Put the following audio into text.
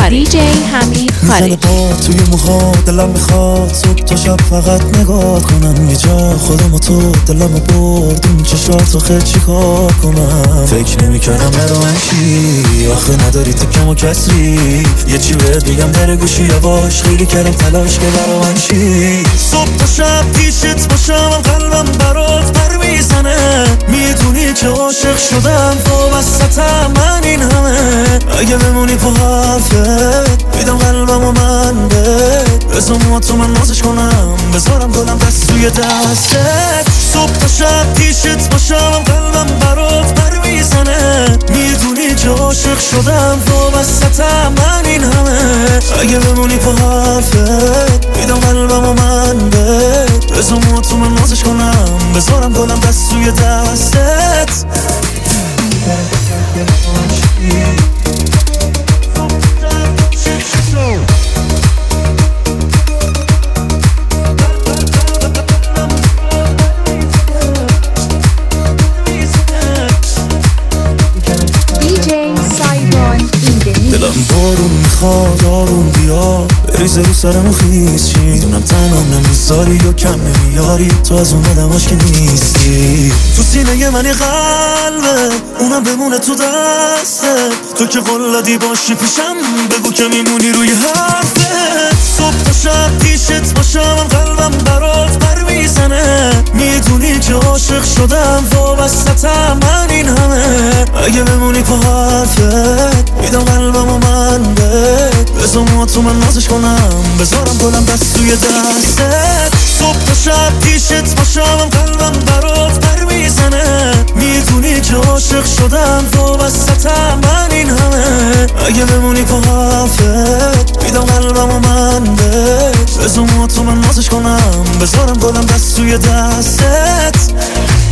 خارجی. DJ حمید خارجی. با توی موها دلم میخواد صبح تا شب فقط نگاه کنم، یه جا خودم و تو دلم برد این چشاتو خیلی چی کار کنم. فکر نمیکردم برای چی آخه نداری تکم و کسری، یه چی بهت بگم در گوشی یواش، خیلی کردم تلاش که برای من چی. صبح تا شب پیشت باشم قلبم برات پر میزنه، میدونی که عاشق شدم وابستم من این همه. اگه بمونی پا حرفت میدم قلبم و من بزا موهاتو من نازش کنم، بذارم گلم دست توی دستت. صبح تا شب پیشت باشم قلبم برات پر میزنه، میدونی که عاشق شدم وابستم من این همه. اگه بمونی پا حرفت میدم قلبم و من بزا موهاتو من نازش کنم، بذارم گلم دست توی دستت. دلم بارون میخواد آروم بیا بریزه رو سرمو خیز چی، میدونم تنم نمیذاری یا کم نمیاری، تو از اون آدماش که نیستی. تو سینه منی قلبه اونم بمونه تو دسته، تو که قلادی باشی پیشم بگو که میمونی روی حرفت. صبح تا شب پیشت باشم قلبم برات پر میزنه، میدونی که عاشق شدم وابستم من این همه. اگه بمونی پا حرفت میدم قلبم و من بزا موهاتو من نازش کنم، بذارم گلم دست توی دستت. صبح تا شب پیشت باشم قلبم برات پر میزنه، میدونی که عاشق شدم وابستم من این همه. اگه بمونی پا حرفت میدم قلبم و من بزا موهاتو من نازش کنم، بذارم گلم دست توی دستت.